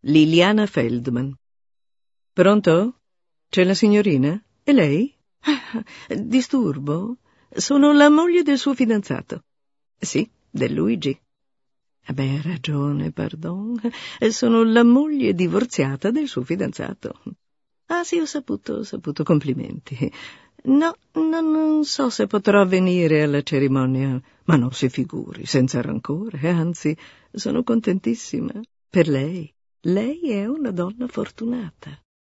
Liliana Feldman. Pronto? C'è la signorina? E lei? Disturbo? Sono la moglie del suo fidanzato. Sì, del Luigi. Beh, ha ragione, pardon. Sono la moglie divorziata del suo fidanzato. Ah sì, ho saputo, complimenti. No, non so se potrò venire alla cerimonia, ma non si figuri, senza rancore, anzi, sono contentissima. Per lei. Lei è una donna fortunata.